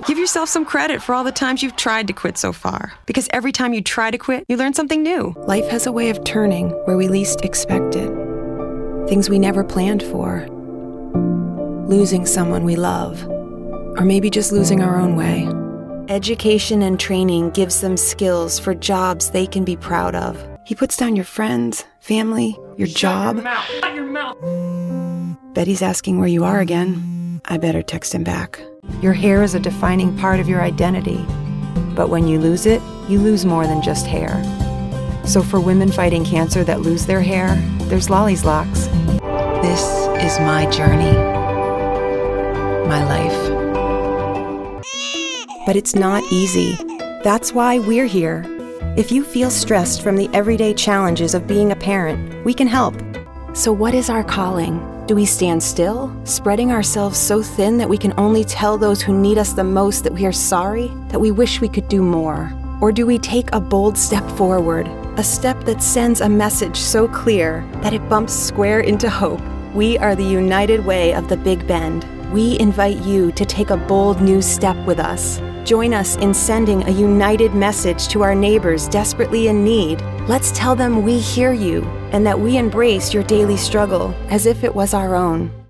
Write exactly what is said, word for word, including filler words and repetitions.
Give yourself some credit for all the times you've tried to quit so far. Because every time you try to quit, you learn something new. Life has a way of turning where we least expect it. Things we never planned for. Losing someone we love. Or maybe just losing our own way. Education and training gives them skills for jobs they can be proud of. He puts down your friends, family, your Shut job. Your mouth. Shut your mouth. Bet he's asking where you are again. I better text him back. Your hair is a defining part of your identity. But when you lose it, you lose more than just hair. So for women fighting cancer that lose their hair, there's Lolly's Locks. This is my journey. My life. But it's not easy. That's why we're here. If you feel stressed from the everyday challenges of being a parent, we can help. So what is our calling? Do we stand still, spreading ourselves so thin that we can only tell those who need us the most that we are sorry, that we wish we could do more? Or do we take a bold step forward, a step that sends a message so clear that it bumps square into hope? We are the United Way of the Big Bend. We invite you to take a bold new step with us. Join us in sending a united message to our neighbors desperately in need. Let's tell them we hear you and that we embrace your daily struggle as if it was our own.